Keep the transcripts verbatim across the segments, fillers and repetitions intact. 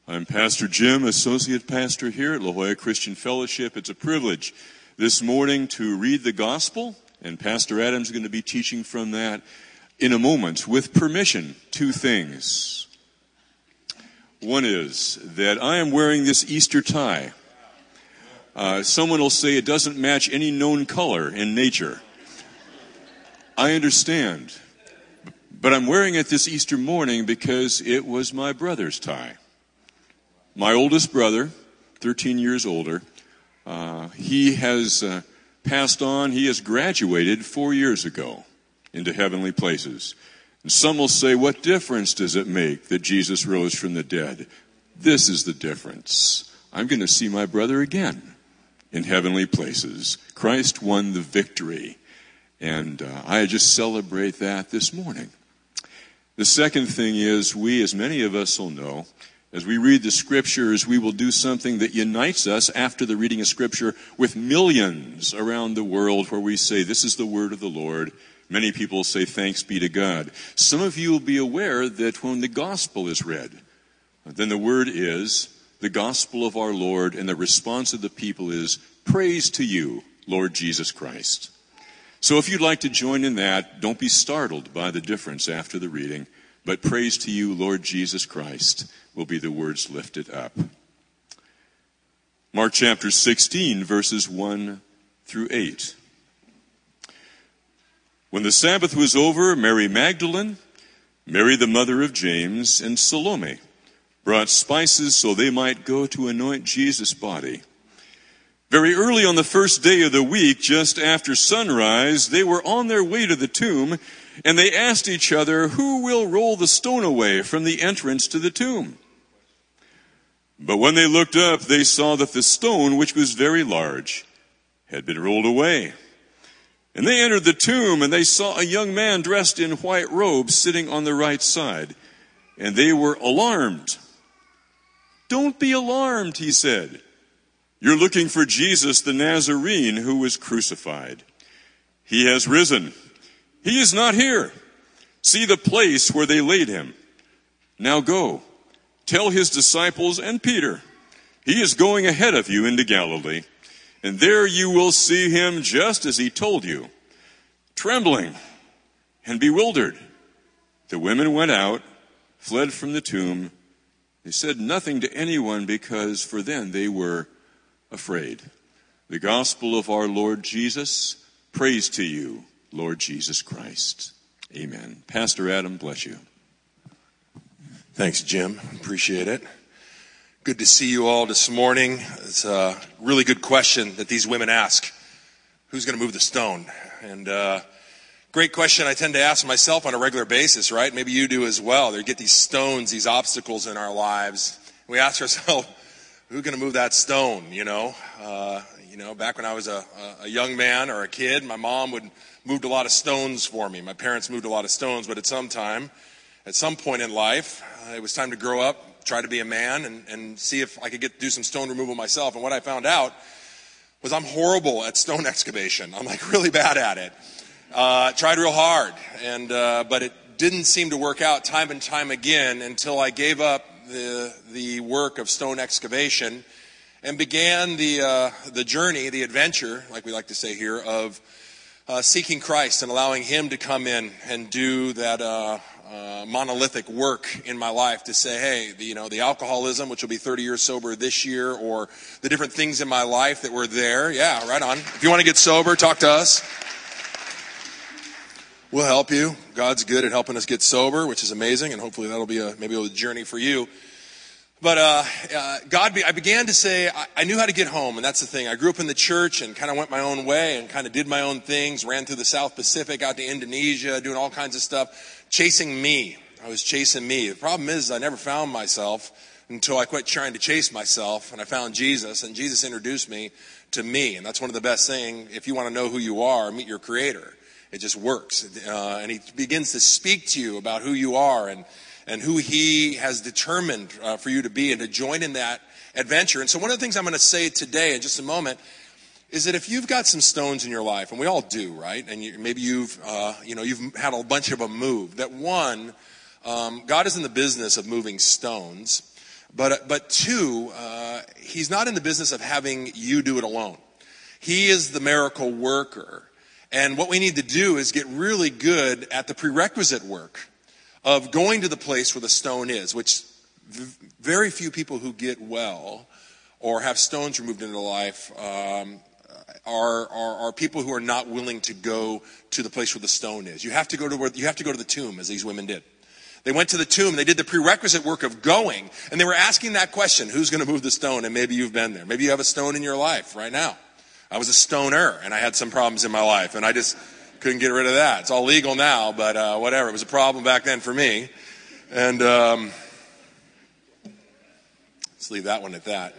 I'm Pastor Jim, Associate Pastor here at La Jolla Christian Fellowship. It's a privilege this morning to read the Gospel, and Pastor Adam's going to be teaching from that in a moment. With permission, two things. One is that I am wearing this Easter tie. Uh, someone will say it doesn't match any known color in nature. I understand. But I'm wearing it this Easter morning because it was my brother's tie. My oldest brother, thirteen years older, uh, he has uh, passed on. He has graduated four years ago into heavenly places. And some will say, what difference does it make that Jesus rose from the dead? This is the difference. I'm going to see my brother again in heavenly places. Christ won the victory. And uh, I just celebrate that this morning. The second thing is, we, as many of us will know, as we read the Scriptures, we will do something that unites us after the reading of Scripture with millions around the world, where we say, this is the word of the Lord. Many people say, thanks be to God. Some of you will be aware that when the gospel is read, then the word is the gospel of our Lord, and the response of the people is, praise to you, Lord Jesus Christ. So if you'd like to join in that, don't be startled by the difference after the reading, but praise to you, Lord Jesus Christ, will be the words lifted up. Mark chapter sixteen, verses one through eight. When the Sabbath was over, Mary Magdalene, Mary the mother of James, and Salome brought spices so they might go to anoint Jesus' body. Very early on the first day of the week, just after sunrise, they were on their way to the tomb, and they asked each other, who will roll the stone away from the entrance to the tomb? But when they looked up, they saw that the stone, which was very large, had been rolled away. And they entered the tomb, and they saw a young man dressed in white robes sitting on the right side. And they were alarmed. Don't be alarmed, he said. You're looking for Jesus the Nazarene who was crucified. He has risen. He is not here. See the place where they laid him. Now go. Tell his disciples and Peter, he is going ahead of you into Galilee, and there you will see him just as he told you. Trembling and bewildered, the women went out, fled from the tomb. They said nothing to anyone because for them they were afraid. The gospel of our Lord Jesus. Praise to you, Lord Jesus Christ. Amen. Pastor Adam, bless you. Thanks, Jim. Appreciate it. Good to see you all this morning. It's a really good question that these women ask. Who's going to move the stone? And uh, great question I tend to ask myself on a regular basis, right? Maybe you do as well. They get these stones, these obstacles in our lives. We ask ourselves, who's going to move that stone, you know? Uh, you know, back when I was a, a young man or a kid, my mom would moved a lot of stones for me. My parents moved a lot of stones, but at some time, at some point in life, uh, it was time to grow up, try to be a man, and, and see if I could get do some stone removal myself. And what I found out was I'm horrible at stone excavation. I'm like really bad at it. Uh, tried real hard, and uh, but it didn't seem to work out time and time again until I gave up the the work of stone excavation and began the uh, the journey, the adventure, like we like to say here, of uh, seeking Christ and allowing Him to come in and do that uh, uh, monolithic work in my life to say, hey, the, you know, the alcoholism, which will be thirty years sober this year, or the different things in my life that were there. Yeah, right on. If you want to get sober, talk to us. We'll help you. God's good at helping us get sober, which is amazing, and hopefully that'll be a maybe a journey for you. But uh, uh, God, be, I began to say I, I knew how to get home, and that's the thing. I grew up in the church and kind of went my own way and kind of did my own things. Ran through the South Pacific, out to Indonesia, doing all kinds of stuff, chasing me. I was chasing me. The problem is I never found myself until I quit trying to chase myself, and I found Jesus, and Jesus introduced me to me, and that's one of the best things. If you want to know who you are, meet your Creator. It just works. Uh, and he begins to speak to you about who you are and, and who he has determined uh, for you to be and to join in that adventure. And so one of the things I'm going to say today in just a moment is that if you've got some stones in your life, and we all do, right? And you, maybe you've, uh, you know, you've had a bunch of them moved. That one, um, God is in the business of moving stones. But, but two, uh, he's not in the business of having you do it alone. He is the miracle worker. And what we need to do is get really good at the prerequisite work of going to the place where the stone is, which v- very few people who get well or have stones removed into life um, are, are are people who are not willing to go to the place where the stone is. You have to go to where, you have to go to the tomb, as these women did. They went to the tomb, they did the prerequisite work of going, and they were asking that question, who's going to move the stone? And maybe you've been there. Maybe you have a stone in your life right now. I was a stoner, and I had some problems in my life, and I just couldn't get rid of that. It's all legal now, but uh, whatever. It was a problem back then for me. And um, let's leave that one at that.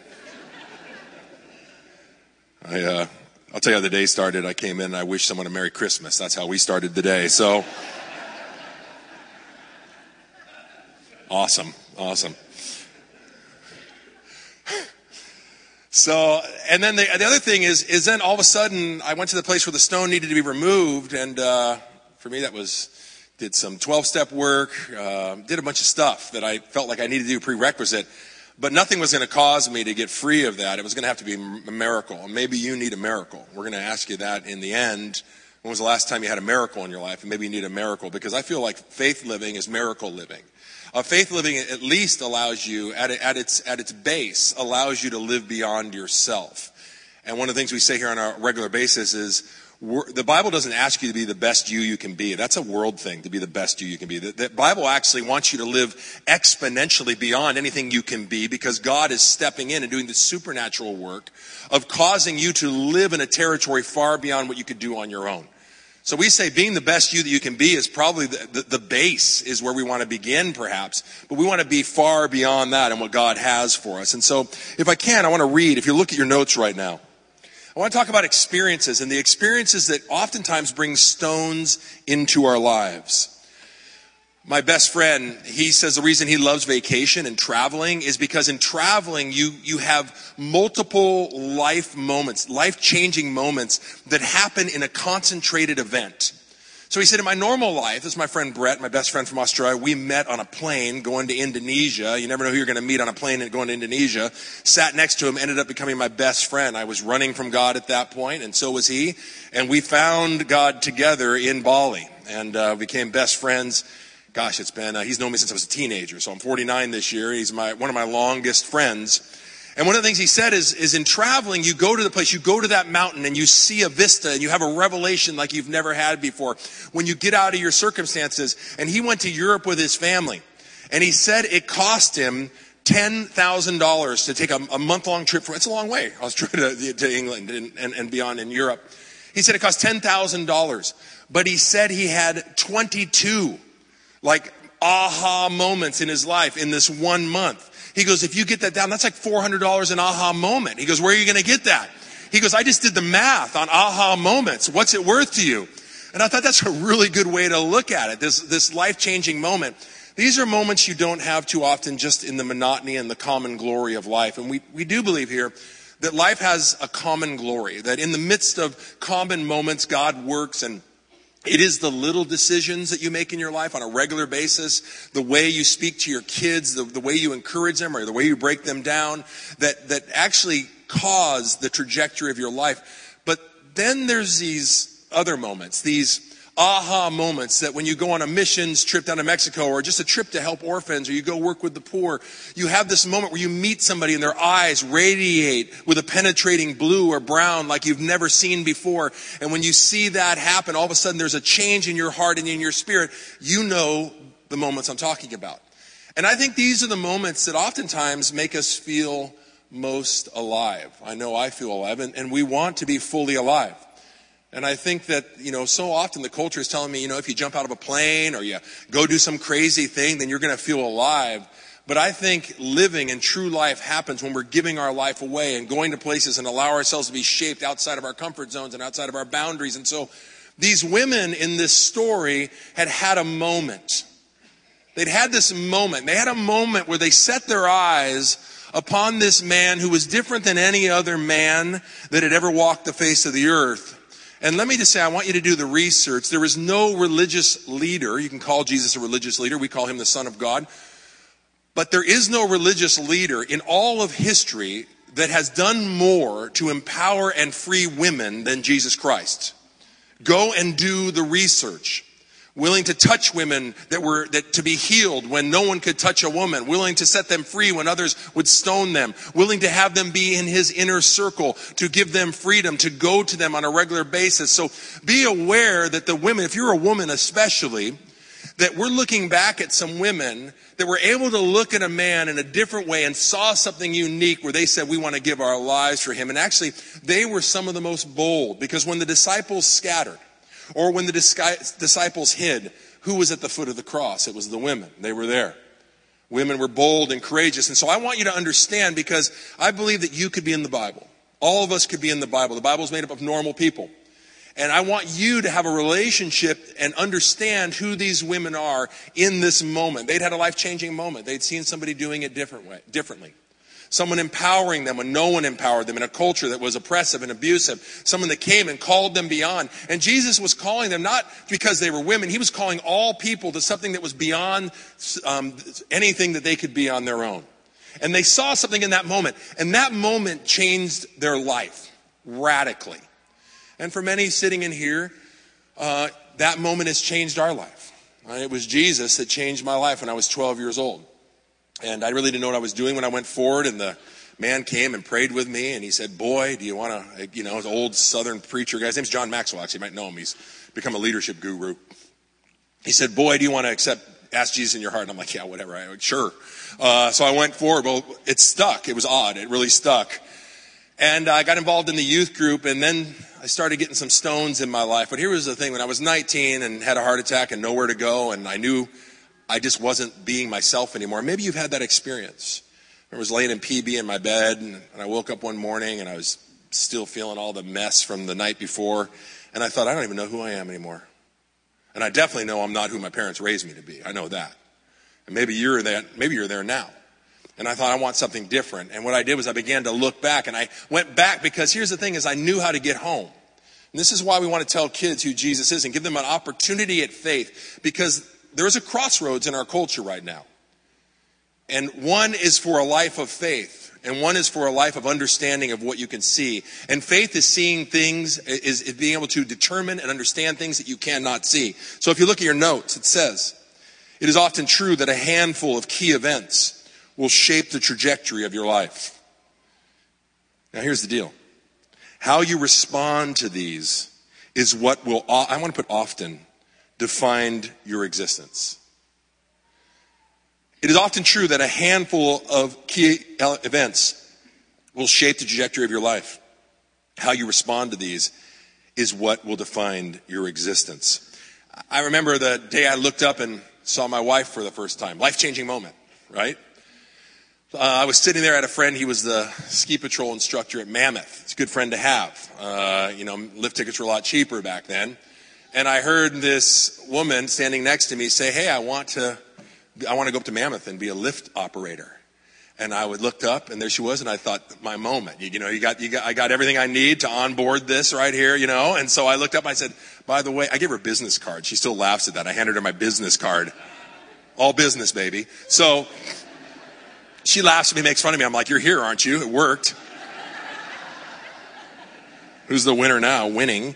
I, uh, I'll tell you how the day started. I came in and I wished someone a Merry Christmas. That's how we started the day. So, awesome, awesome. So, and then the, the other thing is, is then all of a sudden I went to the place where the stone needed to be removed, and uh, for me that was, did some twelve-step work, uh, did a bunch of stuff that I felt like I needed to do prerequisite, but nothing was going to cause me to get free of that. It was going to have to be a miracle, and maybe you need a miracle. We're going to ask you that in the end. When was the last time you had a miracle in your life? And maybe you need a miracle, because I feel like faith living is miracle living. Uh, faith living at least allows you, at, at its at its base, allows you to live beyond yourself. And one of the things we say here on a regular basis is, we're, the Bible doesn't ask you to be the best you you can be. That's a world thing, to be the best you you can be. The, the Bible actually wants you to live exponentially beyond anything you can be, because God is stepping in and doing the supernatural work of causing you to live in a territory far beyond what you could do on your own. So we say being the best you that you can be is probably the, the, the base, is where we want to begin perhaps. But we want to be far beyond that and what God has for us. And so if I can, I want to read, if you look at your notes right now, I want to talk about experiences, and the experiences that oftentimes bring stones into our lives. My best friend, he says the reason he loves vacation and traveling is because in traveling, you, you have multiple life moments, life-changing moments that happen in a concentrated event. So he said, in my normal life, this is my friend Brett, my best friend from Australia, we met on a plane going to Indonesia. You never know who you're going to meet on a plane and going to Indonesia. Sat next to him, ended up becoming my best friend. I was running from God at that point, and so was he. And we found God together in Bali, and uh, became best friends. Gosh, it's been, uh, he's known me since I was a teenager, so I'm forty-nine this year. He's my one of my longest friends. And one of the things he said is, is in traveling, you go to the place, you go to that mountain and you see a vista and you have a revelation like you've never had before when you get out of your circumstances. And he went to Europe with his family, and he said it cost him ten thousand dollars to take a, a month-long trip from, it's a long way, Australia to, to England and, and, and beyond in Europe. He said it cost ten thousand dollars, but he said he had twenty-two like aha moments in his life in this one month. He goes, if you get that down, that's like four hundred dollars an aha moment. He goes, where are you going to get that? He goes, I just did the math on aha moments. What's it worth to you? And I thought that's a really good way to look at it, this, this life-changing moment. These are moments you don't have too often just in the monotony and the common glory of life. And we, we do believe here that life has a common glory, that in the midst of common moments, God works, and it is the little decisions that you make in your life on a regular basis, the way you speak to your kids, the, the way you encourage them or the way you break them down, that, that actually cause the trajectory of your life. But then there's these other moments, these aha moments that when you go on a missions trip down to Mexico or just a trip to help orphans or you go work with the poor, you have this moment where you meet somebody and their eyes radiate with a penetrating blue or brown like you've never seen before. And when you see that happen, all of a sudden there's a change in your heart and in your spirit. You know the moments I'm talking about. And I think these are the moments that oftentimes make us feel most alive. I know I feel alive, and, and we want to be fully alive. And I think that, you know, so often the culture is telling me, you know, if you jump out of a plane or you go do some crazy thing, then you're going to feel alive. But I think living and true life happens when we're giving our life away and going to places and allow ourselves to be shaped outside of our comfort zones and outside of our boundaries. And so these women in this story had had a moment. They'd had this moment. They had a moment where they set their eyes upon this man who was different than any other man that had ever walked the face of the earth. And let me just say, I want you to do the research. There is no religious leader. You can call Jesus a religious leader. We call him the Son of God. But there is no religious leader in all of history that has done more to empower and free women than Jesus Christ. Go and do the research. Willing to touch women that were that to be healed when no one could touch a woman. Willing to set them free when others would stone them. Willing to have them be in his inner circle, to give them freedom, to go to them on a regular basis. So be aware that the women, if you're a woman especially, that we're looking back at some women that were able to look at a man in a different way and saw something unique where they said, we want to give our lives for him. And actually, they were some of the most bold, because when the disciples scattered, or when the disciples hid, who was at the foot of the cross? It was the women. They were there. Women were bold and courageous. And so I want you to understand, because I believe that you could be in the Bible. All of us could be in the Bible. The Bible is made up of normal people. And I want you to have a relationship and understand who these women are in this moment. They'd had a life-changing moment. They'd seen somebody doing it different way, differently. Someone empowering them when no one empowered them in a culture that was oppressive and abusive. Someone that came and called them beyond. And Jesus was calling them not because they were women. He was calling all people to something that was beyond um, anything that they could be on their own. And they saw something in that moment. And that moment changed their life radically. And for many sitting in here, uh, that moment has changed our life. Uh, it was Jesus that changed my life when I was twelve years old. And I really didn't know what I was doing when I went forward, and the man came and prayed with me, and he said, boy, do you want to, you know, his old Southern preacher guy, his name's John Maxwell, actually, you might know him, he's become a leadership guru. He said, boy, do you want to accept, ask Jesus in your heart? And I'm like, yeah, whatever, I, sure. Uh, so I went forward. Well, it stuck, it was odd, it really stuck. And I got involved in the youth group, and then I started getting some stones in my life. But here was the thing, when I was nineteen and had a heart attack and nowhere to go, and I knew I just wasn't being myself anymore. Maybe you've had that experience. I was laying in P B in my bed, and I woke up one morning, and I was still feeling all the mess from the night before. And I thought, I don't even know who I am anymore. And I definitely know I'm not who my parents raised me to be. I know that. And maybe you're there, maybe you're there now. And I thought, I want something different. And what I did was I began to look back, and I went back because here's the thing is I knew how to get home. And this is why we want to tell kids who Jesus is and give them an opportunity at faith, because there is a crossroads in our culture right now. And one is for a life of faith, and one is for a life of understanding of what you can see. And faith is seeing things, is, is being able to determine and understand things that you cannot see. So if you look at your notes, it says, it is often true that a handful of key events will shape the trajectory of your life. Now here's the deal. How you respond to these is what will, I want to put often, define your existence. It is often true that a handful of key events will shape the trajectory of your life. How you respond to these is what will define your existence. I remember the day I looked up and saw my wife for the first time. Life-changing moment, right? Uh, I was sitting there at a friend. He was the ski patrol instructor at Mammoth. It's a good friend to have. Uh, you know, lift tickets were a lot cheaper back then. And I heard this woman standing next to me say, hey, I want to, I want to go up to Mammoth and be a lift operator. And I would looked up, and there she was, and I thought, my moment. You, you know, you got, you got, I got everything I need to onboard this right here, you know. And so I looked up, and I said, by the way, I gave her a business card. She still laughs at that. I handed her my business card. All business, baby. So she laughs at me, makes fun of me. I'm like, you're here, aren't you? It worked. Who's the winner now? Winning.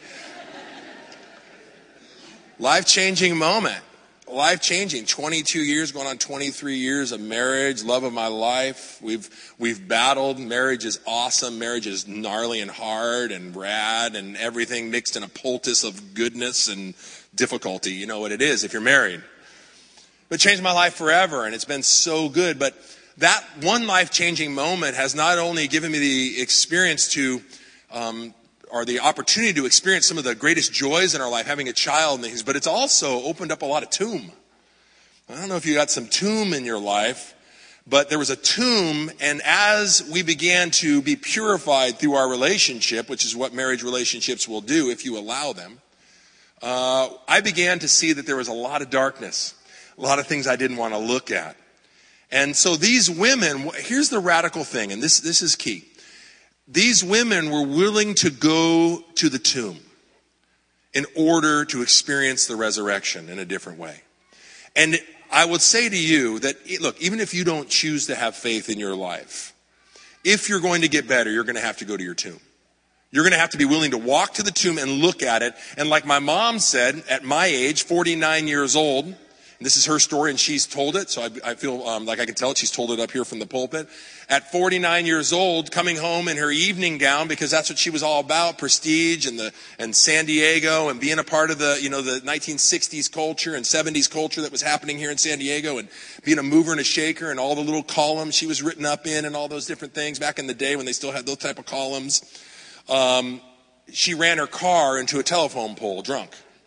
Life-changing moment. Life-changing. twenty-two years, going on twenty-three years of marriage, love of my life. We've we've battled. Marriage is awesome. Marriage is gnarly and hard and rad and everything mixed in a poultice of goodness and difficulty. You know what it is if you're married. But it changed my life forever, and it's been so good. But that one life-changing moment has not only given me the experience to, um, or the opportunity to experience some of the greatest joys in our life, having a child and things, but it's also opened up a lot of tomb. I don't know if you got some tomb in your life, but there was a tomb, and as we began to be purified through our relationship, which is what marriage relationships will do if you allow them, uh, I began to see that there was a lot of darkness, a lot of things I didn't want to look at. And so these women, here's the radical thing, and this, this is key. These women were willing to go to the tomb in order to experience the resurrection in a different way. And I would say to you that, look, even if you don't choose to have faith in your life, if you're going to get better, you're going to have to go to your tomb. You're going to have to be willing to walk to the tomb and look at it. And like my mom said, at my age, forty-nine years old, and this is her story and she's told it, so I, I feel um, like I can tell it. She's told it up here from the pulpit. At forty-nine years old, coming home in her evening gown, because that's what she was all about, prestige and the and San Diego and being a part of the, you know, the nineteen sixties culture and seventies culture that was happening here in San Diego, and being a mover and a shaker and all the little columns she was written up in and all those different things back in the day when they still had those type of columns. Um, she ran her car into a telephone pole drunk.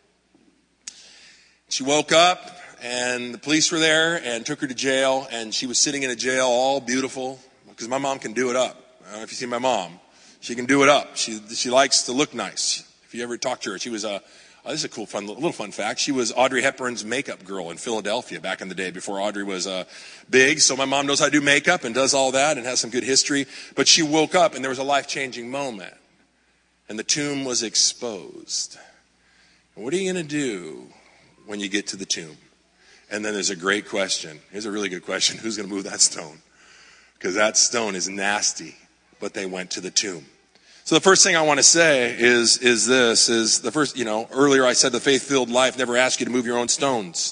She woke up and the police were there and took her to jail, and she was sitting in a jail all beautiful, because my mom can do it up. I don't know if you see my mom. She can do it up. She she likes to look nice. If you ever talk to her, she was a, oh, this is a cool fun little fun fact. She was Audrey Hepburn's makeup girl in Philadelphia back in the day before Audrey was uh, big. So my mom knows how to do makeup and does all that and has some good history. But she woke up and there was a life-changing moment. And the tomb was exposed. And what are you going to do when you get to the tomb? And then there's a great question. Here's a really good question. Who's going to move that stone? Because that stone is nasty. But they went to the tomb. So the first thing I want to say is, is this, is the first, you know, earlier I said the faith-filled life never asks you to move your own stones.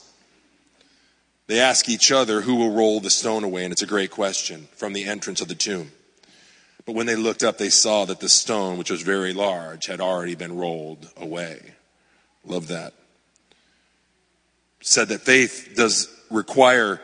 They ask each other who will roll the stone away, and it's a great question from the entrance of the tomb. But when they looked up, they saw that the stone, which was very large, had already been rolled away. Love that. Said that faith does require,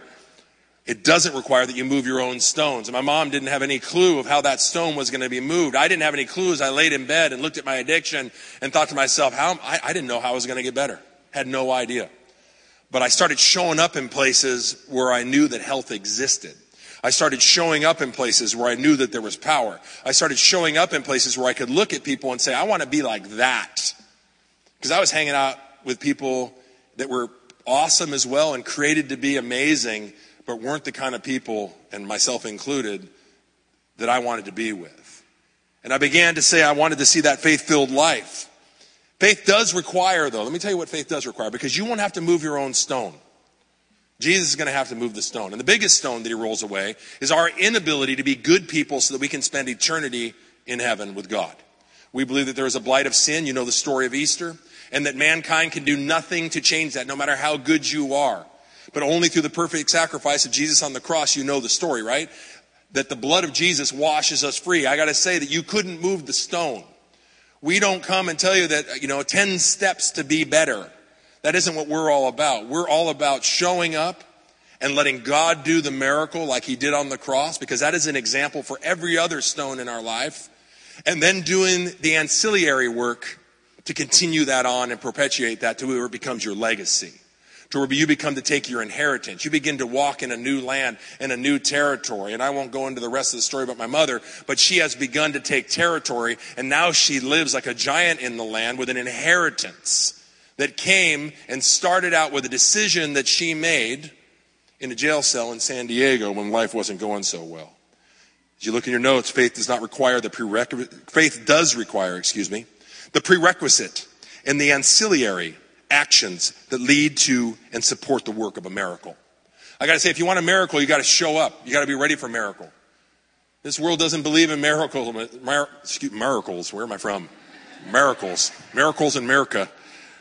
it doesn't require that you move your own stones. And my mom didn't have any clue of how that stone was going to be moved. I didn't have any clue as I laid in bed and looked at my addiction and thought to myself, how I, I didn't know how I was going to get better. Had no idea. But I started showing up in places where I knew that health existed. I started showing up in places where I knew that there was power. I started showing up in places where I could look at people and say, I want to be like that. Because I was hanging out with people that were awesome as well and created to be amazing, but weren't the kind of people, and myself included, that I wanted to be with. And I began to say I wanted to see that faith-filled life. Faith does require, though, let me tell you what faith does require, because you won't have to move your own stone. Jesus is going to have to move the stone. And the biggest stone that he rolls away is our inability to be good people so that we can spend eternity in heaven with God. We believe that there is a blight of sin. You know the story of Easter. And that mankind can do nothing to change that, no matter how good you are. But only through the perfect sacrifice of Jesus on the cross, you know the story, right? That the blood of Jesus washes us free. I got to say that you couldn't move the stone. We don't come and tell you that, you know, ten steps to be better. That isn't what we're all about. We're all about showing up and letting God do the miracle like he did on the cross, because that is an example for every other stone in our life. And then doing the ancillary work to continue that on and perpetuate that to where it becomes your legacy. To where you become to take your inheritance. You begin to walk in a new land, in a new territory. And I won't go into the rest of the story about my mother, but she has begun to take territory, and now she lives like a giant in the land with an inheritance that came and started out with a decision that she made in a jail cell in San Diego when life wasn't going so well. As you look in your notes, faith does not require the prerequisite, faith does require, excuse me, the prerequisite and the ancillary actions that lead to and support the work of a miracle. I got to say, if you want a miracle, you got to show up. You got to be ready for a miracle. This world doesn't believe in miracles. Mir- excuse, miracles. Where am I from? Miracles. Miracles in America.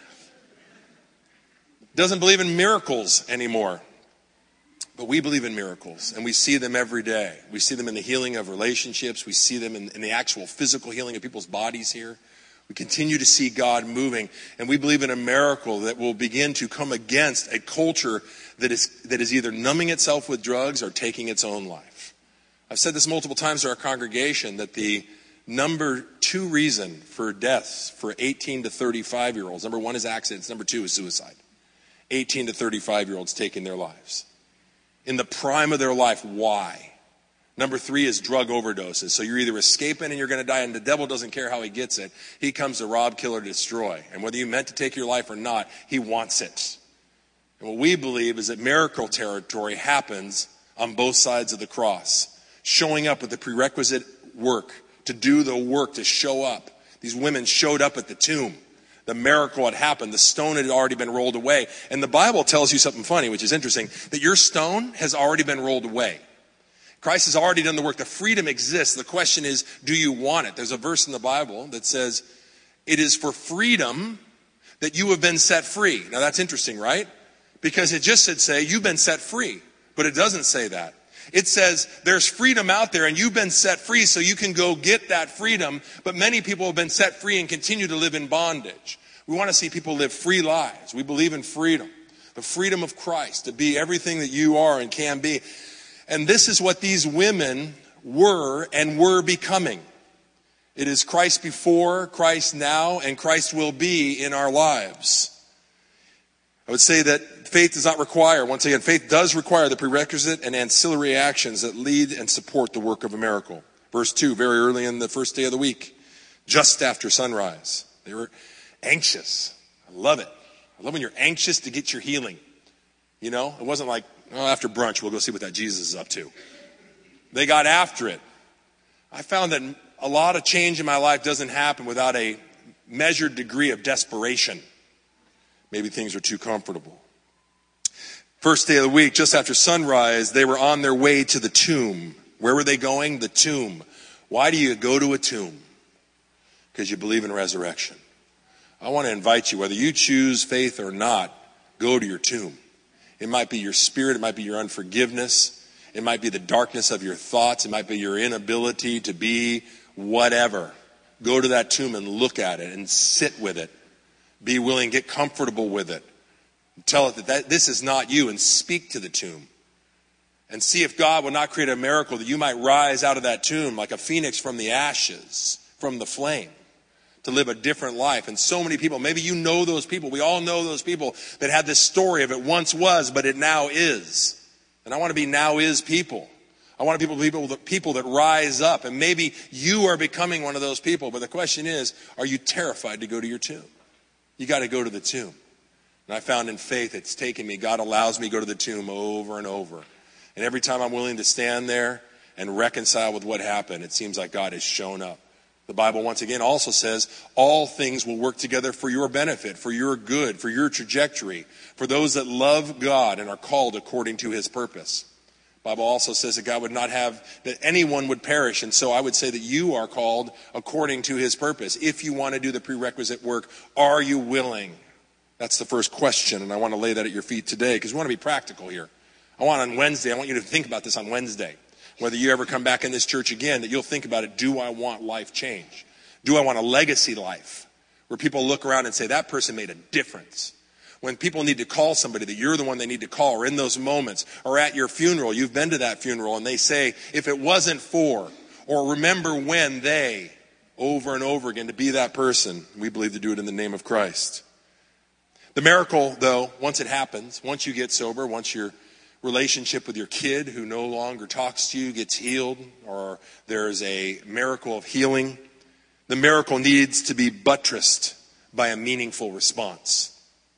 Doesn't believe in miracles anymore. But we believe in miracles, and we see them every day. We see them in the healing of relationships. We see them in, in the actual physical healing of people's bodies here. We continue to see God moving, and we believe in a miracle that will begin to come against a culture that is that is either numbing itself with drugs or taking its own life. I've said this multiple times to our congregation that the number two reason for deaths for eighteen to thirty-five year olds, number one is accidents, number two is suicide. eighteen to thirty-five year olds taking their lives. In the prime of their life, why? Number three is drug overdoses. So you're either escaping and you're going to die, and the devil doesn't care how he gets it. He comes to rob, kill, or destroy. And whether you meant to take your life or not, he wants it. And what we believe is that miracle territory happens on both sides of the cross. Showing up with the prerequisite work, to do the work, to show up. These women showed up at the tomb. the miracle had happened. The stone had already been rolled away. And the Bible tells you something funny, which is interesting, that your stone has already been rolled away. Christ has already done the work. The freedom exists. The question is, do you want it? There's a verse in the Bible that says, it is for freedom that you have been set free. Now that's interesting, right? Because it just should say, you've been set free. But it doesn't say that. It says there's freedom out there and you've been set free so you can go get that freedom. But many people have been set free and continue to live in bondage. We want to see people live free lives. We believe in freedom. The freedom of Christ to be everything that you are and can be. And this is what these women were and were becoming. It is Christ before, Christ now, and Christ will be in our lives. I would say that faith does not require, once again, faith does require the prerequisite and ancillary actions that lead and support the work of a miracle. Verse two, very early in the first day of the week, just after sunrise, they were anxious. I love it. I love when you're anxious to get your healing. You know, it wasn't like, oh, after brunch, we'll go see what that Jesus is up to. They got after it. I found that a lot of change in my life doesn't happen without a measured degree of desperation. Maybe things are too comfortable. First day of the week, just after sunrise, they were on their way to the tomb. Where were they going? The tomb. Why do you go to a tomb? Because you believe in resurrection. I want to invite you, whether you choose faith or not, go to your tomb. It might be your spirit. It might be your unforgiveness. It might be the darkness of your thoughts. It might be your inability to be whatever. Go to that tomb and look at it and sit with it. Be willing, get comfortable with it. Tell it that, that this is not you, and speak to the tomb. And see if God will not create a miracle that you might rise out of that tomb like a phoenix from the ashes, from the flame, to live a different life. And so many people, maybe you know those people. We all know those people that had this story of it once was, but it now is. And I want to be now is people. I want to be people that, people that rise up. And maybe you are becoming one of those people. But the question is, are you terrified to go to your tomb? You got to go to the tomb. And I found in faith it's taken me. God allows me to go to the tomb over and over. And every time I'm willing to stand there and reconcile with what happened, it seems like God has shown up. The Bible once again also says all things will work together for your benefit, for your good, for your trajectory, for those that love God and are called according to his purpose. The Bible also says that God would not have that anyone would perish. And so I would say that you are called according to his purpose. If you want to do the prerequisite work, are you willing? That's the first question, and I want to lay that at your feet today because we want to be practical here. I want on Wednesday, I want you to think about this on Wednesday. Whether you ever come back in this church again, that you'll think about it. Do I want life change? Do I want a legacy life where people look around and say, that person made a difference? When people need to call somebody, that you're the one they need to call, or in those moments, or at your funeral, you've been to that funeral, and they say, if it wasn't for, or remember when they, over and over again, to be that person. We believe to do it in the name of Christ. The miracle, though, once it happens, once you get sober, once your relationship with your kid who no longer talks to you gets healed, or there's a miracle of healing, the miracle needs to be buttressed by a meaningful response.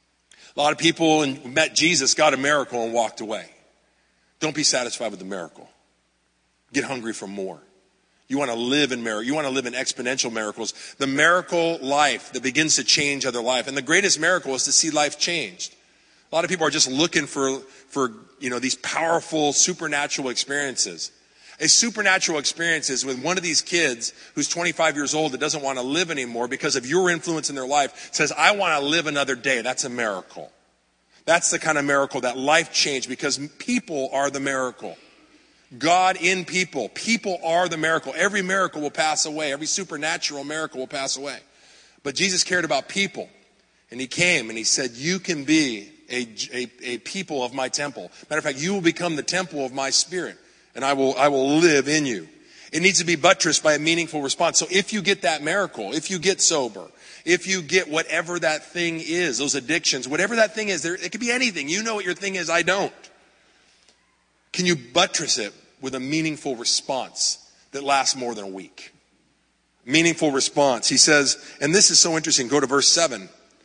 A lot of people who met Jesus got a miracle and walked away. Don't be satisfied with the miracle. Get hungry for more. You want to live in miracle. You want to live in exponential miracles. The miracle life that begins to change other life. And the greatest miracle is to see life changed. A lot of people are just looking for, for you know, these powerful supernatural experiences. A supernatural experience is with one of these kids who's twenty-five years old that doesn't want to live anymore because of your influence in their life, says, I want to live another day. That's a miracle. That's the kind of miracle, that life change, because people are the miracle. God in people. People are the miracle. Every miracle will pass away. Every supernatural miracle will pass away. But Jesus cared about people. And he came and he said, you can be a, a, a people of my temple. Matter of fact, you will become the temple of my spirit. And I will, I will live in you. It needs to be buttressed by a meaningful response. So if you get that miracle, if you get sober, if you get whatever that thing is, those addictions, whatever that thing is, there, it could be anything. You know what your thing is, I don't. Can you buttress it with a meaningful response that lasts more than a week? Meaningful response. He says, and this is so interesting, go to verse seven.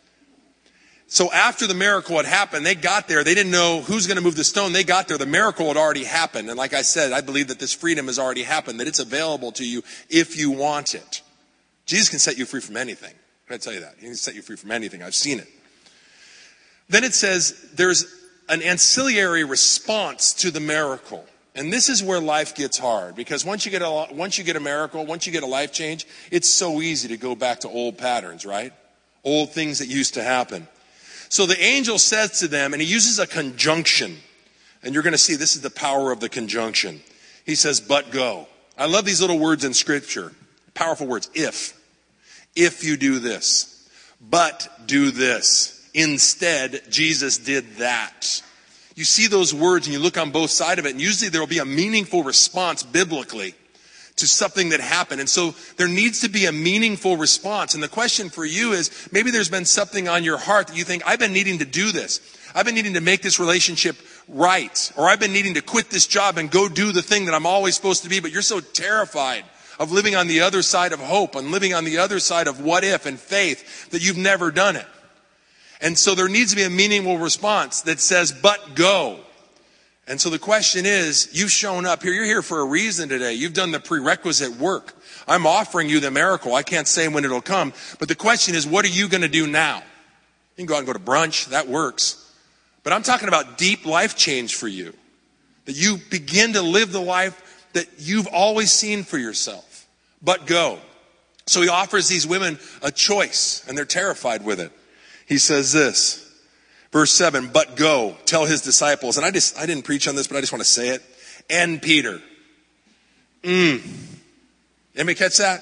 So after the miracle had happened, they got there. They didn't know who's going to move the stone. They got there. The miracle had already happened. And like I said, I believe that this freedom has already happened, that it's available to you if you want it. Jesus can set you free from anything. I tell you that. He can set you free from anything. I've seen it. Then it says there's an ancillary response to the miracle. And this is where life gets hard, because once you get a once you get a miracle, once you get a life change, it's so easy to go back to old patterns, right? Old things that used to happen. So the angel says to them, and he uses a conjunction. And you're going to see this is the power of the conjunction. He says, but go. I love these little words in Scripture. Powerful words. If. If you do this. But do this. Instead, Jesus did that. You see those words and you look on both sides of it, and usually there will be a meaningful response biblically to something that happened. And so there needs to be a meaningful response. And the question for you is, maybe there's been something on your heart that you think, I've been needing to do this. I've been needing to make this relationship right. Or I've been needing to quit this job and go do the thing that I'm always supposed to be, but you're so terrified of living on the other side of hope and living on the other side of what if and faith that you've never done it. And so there needs to be a meaningful response that says, but go. And so the question is, you've shown up here. You're here for a reason today. You've done the prerequisite work. I'm offering you the miracle. I can't say when it'll come. But the question is, what are you going to do now? You can go out and go to brunch. That works. But I'm talking about deep life change for you. That you begin to live the life that you've always seen for yourself. But go. So he offers these women a choice, and they're terrified with it. He says this, verse seven, but go, tell his disciples. And I just, I didn't preach on this, but I just want to say it. And Peter. Mm. Anybody catch that?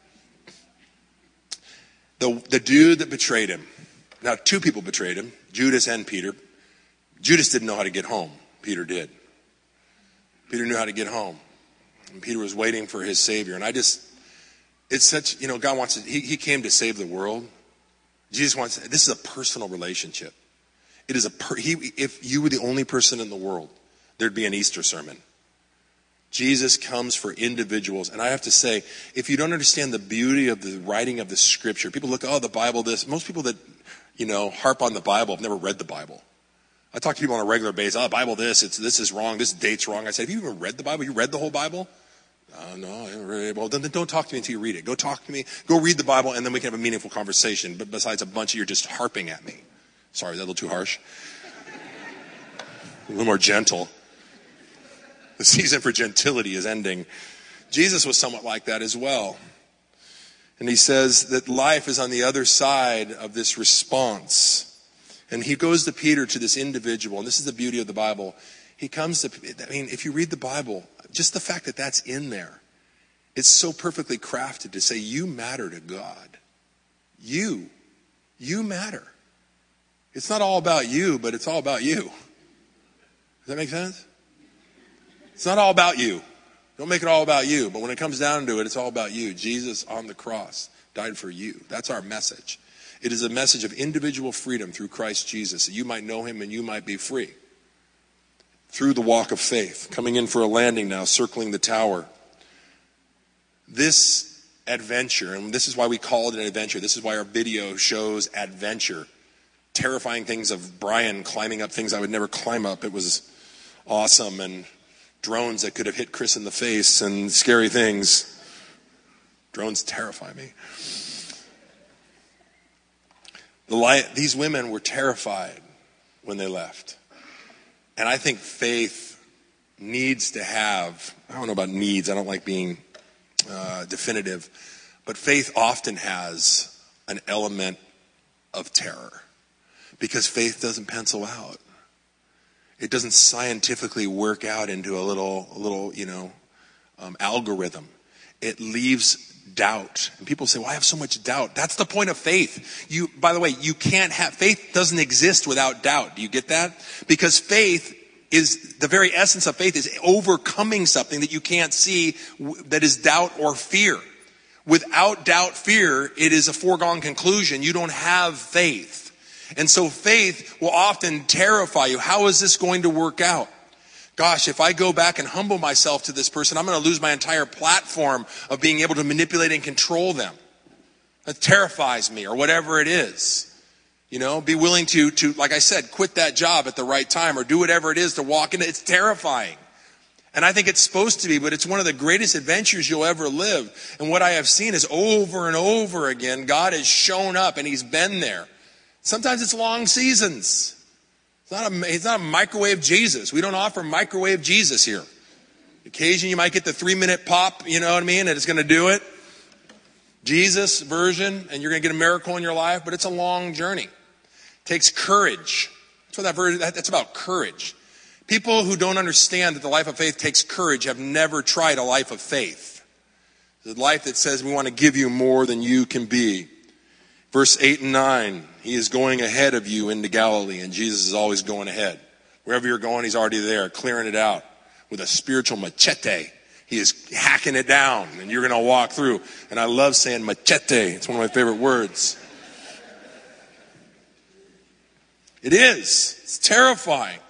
The, the dude that betrayed him. Now, two people betrayed him, Judas and Peter. Judas didn't know how to get home. Peter did. Peter knew how to get home. And Peter was waiting for his Savior. And I just, it's such, you know, God wants to, he, he came to save the world. Jesus wants, this is a personal relationship. It is a, per, he, if you were the only person in the world, there'd be an Easter sermon. Jesus comes for individuals. And I have to say, if you don't understand the beauty of the writing of the Scripture, people look, oh, the Bible this. Most people that, you know, harp on the Bible have never read the Bible. I talk to people on a regular basis, oh, the Bible this, it's, this is wrong, this date's wrong. I say, have you even read the Bible? You read the whole Bible? Uh, no, I haven't read it. Well, then, then don't talk to me until you read it. Go talk to me. Go read the Bible, and then we can have a meaningful conversation. But besides a bunch of you just harping at me. Sorry, is that a little too harsh? A little more gentle. The season for gentility is ending. Jesus was somewhat like that as well. And he says that life is on the other side of this response. And he goes to Peter, to this individual, and this is the beauty of the Bible. He comes to, I mean, if you read the Bible, just the fact that that's in there, it's so perfectly crafted to say, you matter to God. You, you matter. It's not all about you, but it's all about you. Does that make sense? It's not all about you. Don't make it all about you. But when it comes down to it, it's all about you. Jesus on the cross died for you. That's our message. It is a message of individual freedom through Christ Jesus, that you might know him and you might be free. Through the walk of faith, coming in for a landing now, circling the tower. This adventure, and this is why we call it an adventure. This is why our video shows adventure. Terrifying things of Brian climbing up things I would never climb up. It was awesome. And drones that could have hit Chris in the face and scary things. Drones terrify me. The light, these women were terrified when they left. And I think faith needs to have, I don't know about needs, I don't like being uh, definitive, but faith often has an element of terror because faith doesn't pencil out. It doesn't scientifically work out into a little, a little, you know, um, algorithm. It leaves doubt. And people say, well, I have so much doubt. That's the point of faith. You, by the way, you can't have, faith doesn't exist without doubt. Do you get that? Because faith is, the very essence of faith is overcoming something that you can't see that is doubt or fear. Without doubt, fear, it is a foregone conclusion. You don't have faith. And so faith will often terrify you. How is this going to work out? Gosh, if I go back and humble myself to this person, I'm going to lose my entire platform of being able to manipulate and control them. That terrifies me, or whatever it is. You know, be willing to, to, like I said, quit that job at the right time or do whatever it is to walk into. It's terrifying. And I think it's supposed to be, but it's one of the greatest adventures you'll ever live. And what I have seen is over and over again, God has shown up and he's been there. Sometimes it's long seasons. It's not a, it's not a microwave Jesus. We don't offer microwave Jesus here. Occasionally you might get the three minute pop, you know what I mean? And it's going to do it. Jesus version, and you're going to get a miracle in your life, but it's a long journey. It takes courage. That's what that version, that, that's about courage. People who don't understand that the life of faith takes courage have never tried a life of faith. The life that says we want to give you more than you can be. Verse eight and nine, he is going ahead of you into Galilee, and Jesus is always going ahead. Wherever you're going, he's already there, clearing it out with a spiritual machete. He is hacking it down, and you're going to walk through. And I love saying machete. It's one of my favorite words. It is. It's terrifying.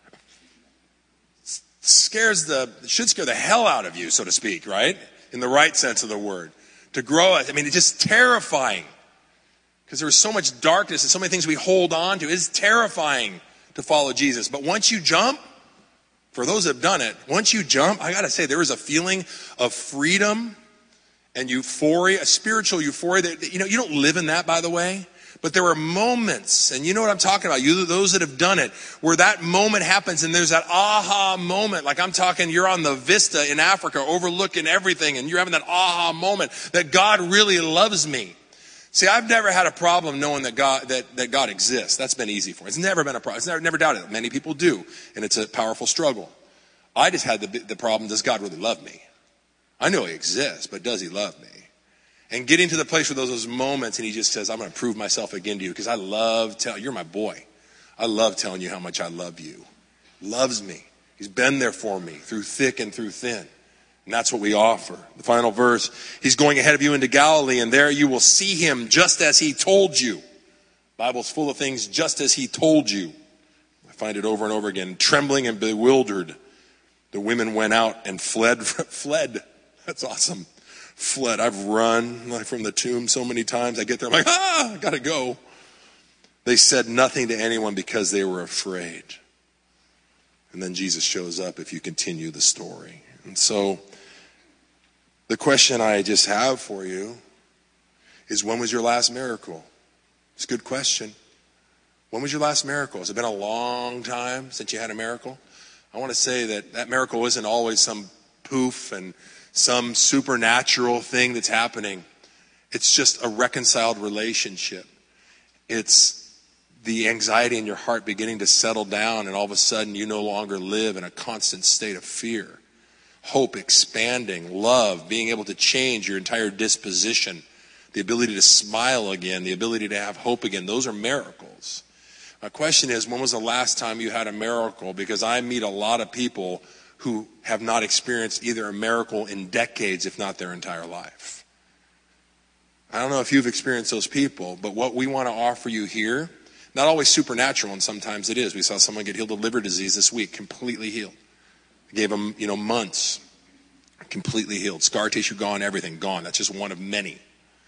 It scares the, it should scare the hell out of you, so to speak, right? In the right sense of the word. To grow it, I mean, it's just terrifying. Because there's so much darkness and so many things we hold on to. It's terrifying to follow Jesus. But once you jump, for those that have done it, once you jump, I got to say, there is a feeling of freedom and euphoria, a spiritual euphoria. That, you know, you don't live in that, by the way. But there are moments, and you know what I'm talking about, you those that have done it, where that moment happens and there's that aha moment. Like I'm talking, you're on the vista in Africa overlooking everything and you're having that aha moment that God really loves me. See, I've never had a problem knowing that God that, that God exists. That's been easy for me. It's never been a problem. It's never, never doubted it. Many people do, and it's a powerful struggle. I just had the, the problem, does God really love me? I know he exists, but does he love me? And getting to the place where those, those moments, and he just says, I'm going to prove myself again to you, because I love telling, you're my boy. I love telling you how much I love you. Loves me. He's been there for me through thick and through thin. And that's what we offer. The final verse, he's going ahead of you into Galilee, and there you will see him just as he told you. The Bible's full of things just as he told you. I find it over and over again. Trembling and bewildered, the women went out and fled. fled. That's awesome. Fled. I've run like from the tomb so many times. I get there, I'm like, ah, I gotta go. They said nothing to anyone because they were afraid. And then Jesus shows up if you continue the story. And so the question I just have for you is, when was your last miracle? It's a good question. When was your last miracle? Has it been a long time since you had a miracle? I want to say that that miracle isn't always some poof and some supernatural thing that's happening. It's just a reconciled relationship. It's the anxiety in your heart beginning to settle down, and all of a sudden you no longer live in a constant state of fear. Hope expanding, love, being able to change your entire disposition, the ability to smile again, the ability to have hope again. Those are miracles. My question is, when was the last time you had a miracle? Because I meet a lot of people who have not experienced either a miracle in decades, if not their entire life. I don't know if you've experienced those people, but what we want to offer you here, not always supernatural, and sometimes it is. We saw someone get healed of liver disease this week, completely healed. Gave them, you know, months, completely healed. Scar tissue gone, everything gone. That's just one of many.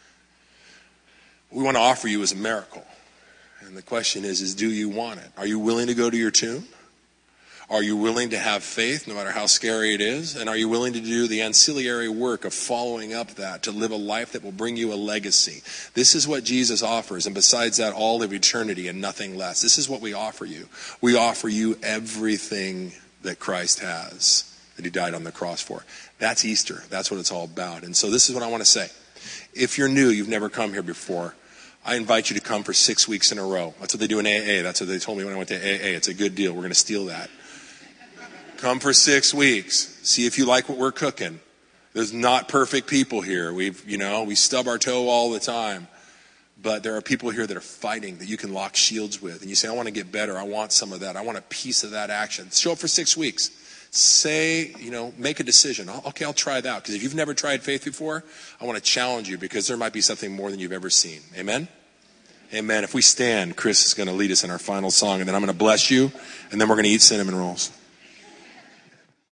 What we want to offer you is a miracle. And the question is, is do you want it? Are you willing to go to your tomb? Are you willing to have faith, no matter how scary it is? And are you willing to do the ancillary work of following up that, to live a life that will bring you a legacy? This is what Jesus offers. And besides that, all of eternity and nothing less. This is what we offer you. We offer you everything that Christ has, that he died on the cross for. That's Easter. That's what it's all about. And so this is what I want to say. If you're new, you've never come here before, I invite you to come for six weeks in a row. That's what they do in A A. That's what they told me when I went to A A. It's a good deal. We're going to steal that. Come for six weeks. See if you like what we're cooking. There's not perfect people here. We've, you know, we stub our toe all the time. But there are people here that are fighting, that you can lock shields with. And you say, I want to get better. I want some of that. I want a piece of that action. Show up for six weeks. Say, you know, make a decision. Okay, I'll try that. Because if you've never tried faith before, I want to challenge you, because there might be something more than you've ever seen. Amen? Amen. If we stand, Chris is going to lead us in our final song. And then I'm going to bless you. And then we're going to eat cinnamon rolls.